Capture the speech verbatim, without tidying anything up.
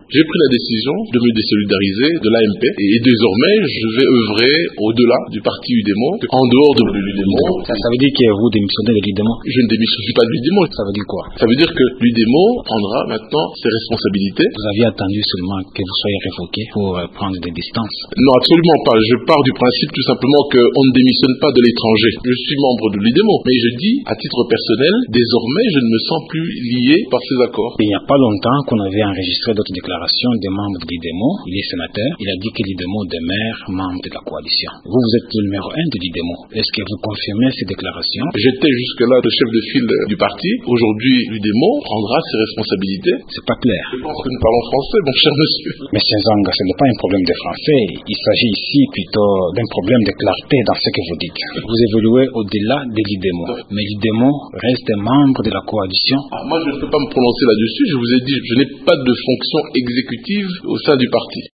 J'ai pris la décision de me désolidariser de l'A M P et désormais je vais œuvrer au-delà du parti U D M O, en dehors de l'U D M O. Ça, ça veut dire que vous démissionnez de l'U D M O? Je ne démissionne pas de l'U D M O. Ça veut dire quoi? Ça veut dire que l'U D M O prendra maintenant ses responsabilités. Vous aviez attendu seulement que vous soyez révoqué pour euh, prendre des distances? Non, absolument pas. Je pars du principe tout simplement qu'on ne démissionne pas de l'étranger. Je suis membre de l'U D M O, mais je dis, à titre personnel, désormais je ne me sens plus lié par ces accords. Il n'y a pas longtemps qu'on avait enregistré d'autres déclarations des membres de l'U D M O. Il est sénateur. Il a dit que l'U D M O demeure membre de la coalition. Vous, vous êtes le numéro un de l'U D M O. Est-ce que vous confirmez ces déclarations? J'étais jusque-là le chef de file du parti. Aujourd'hui, l'U D M O prendra ses responsabilités. C'est pas clair. Je pense que nous parlons français, mon cher monsieur. Monsieur Nzanga, ce n'est pas un problème de français. Il s'agit ici plutôt d'un problème de clarté dans ce que vous dites. Vous évoluez au-delà de l'U D M O. Mais l'U D M O reste membre de la coalition. Ah, moi, je ne peux pas me prononcer là-dessus. Je vous ai dit, je n'ai pas de fonction exécutive au sein du parti.